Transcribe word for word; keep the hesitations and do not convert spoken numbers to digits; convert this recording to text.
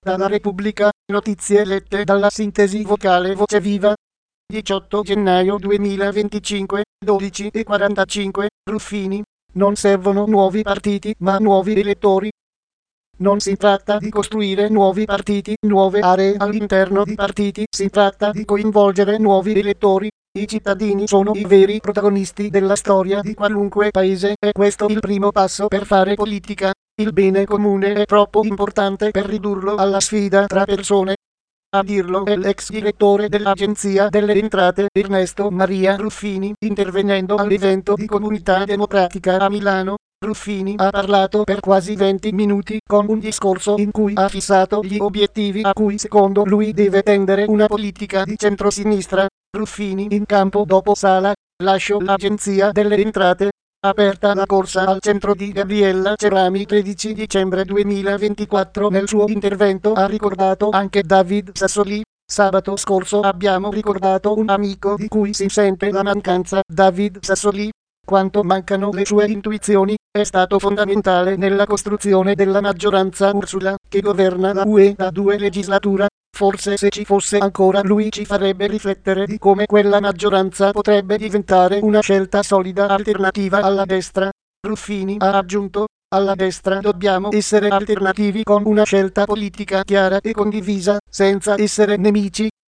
Dalla Repubblica, notizie lette dalla sintesi vocale Voce Viva. diciotto gennaio duemilaventicinque, dodici e quarantacinque, Ruffini. Non servono nuovi partiti ma nuovi elettori. Non si tratta di costruire nuovi partiti, nuove aree all'interno di partiti, si tratta di coinvolgere nuovi elettori. I cittadini sono i veri protagonisti della storia di qualunque paese e questo è il primo passo per fare politica. Il bene comune è troppo importante per ridurlo alla sfida tra persone. A dirlo è l'ex direttore dell'Agenzia delle Entrate Ernesto Maria Ruffini, intervenendo all'evento di Comunità Democratica a Milano. Ruffini ha parlato per quasi venti minuti con un discorso in cui ha fissato gli obiettivi a cui secondo lui deve tendere una politica di centrosinistra. Ruffini in campo dopo Sala. Lascio l'Agenzia delle Entrate. Aperta la corsa al centro di Gabriella Cerami tredici dicembre duemilaventiquattro. Nel suo intervento ha ricordato anche David Sassoli. Sabato scorso abbiamo ricordato un amico di cui si sente la mancanza, David Sassoli. Quanto mancano le sue intuizioni, è stato fondamentale nella costruzione della maggioranza Ursula, che governa la U E da due legislature. Forse se ci fosse ancora lui ci farebbe riflettere di come quella maggioranza potrebbe diventare una scelta solida alternativa alla destra. Ruffini ha aggiunto: alla destra dobbiamo essere alternativi con una scelta politica chiara e condivisa, senza essere nemici.